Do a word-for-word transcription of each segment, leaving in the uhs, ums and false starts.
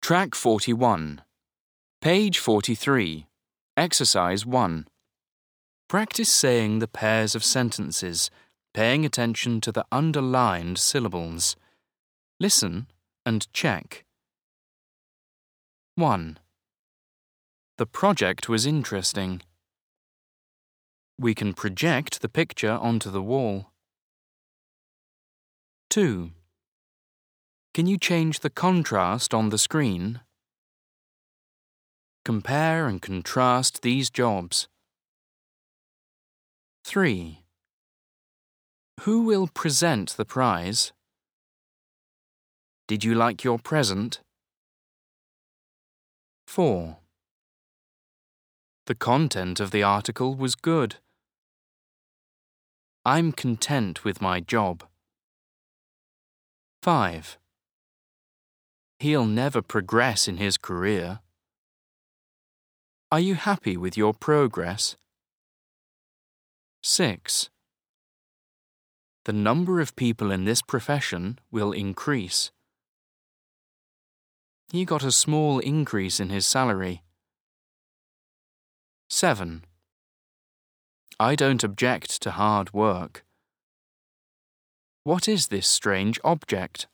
Track forty-one. Page forty-three. Exercise one. Practice saying the pairs of sentences, paying attention to the underlined syllables. Listen and check. one. The project was interesting. We can project the picture onto the wall. two. Can you change the contrast on the screen? Compare and contrast these jobs. three. Who will present the prize? Did you like your present? four. The content of the article was good. I'm content with my job. five. He'll never progress in his career. Are you happy with your progress? six. The number of people in this profession will increase. He got a small increase in his salary. seven. I don't object to hard work. What is this strange object?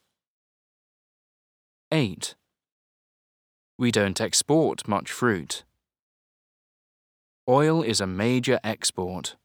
eight. We don't export much fruit. Oil is a major export.